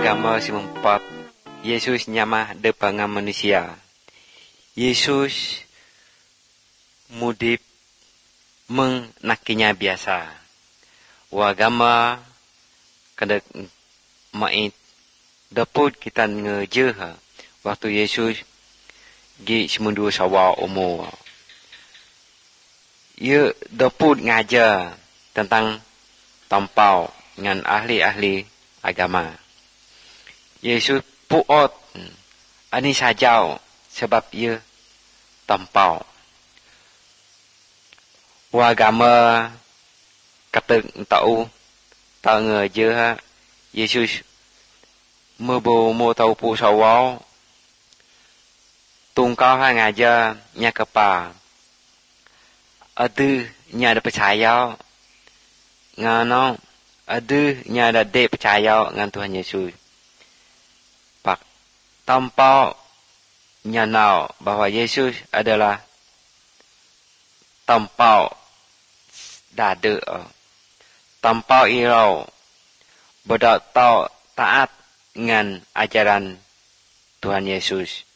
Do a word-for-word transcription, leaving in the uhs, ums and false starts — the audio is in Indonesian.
agama si mempat Yesus nyamah depangan manusia. Yesus mudip mengakinya biasa. Wagama kada mait daput kita ngejeh waktu Yesus gi semundu sawa umur. Ia daput ngajar tentang tampau dengan ahli-ahli agama. Yesus puot ani sajau sebab ia tampau. Wagama kata tahu tak ngeje Yesus mebo mo tahu pu sawau tungkau hang aja nya kepa adu nya ada percaya ngano adu nya ada de percaya ngan Tuhan Yesus pak tampau nyanau bahwa Yesus adalah tampau dade tampau irau bodak tau taat dengan ajaran Tuhan Yesus.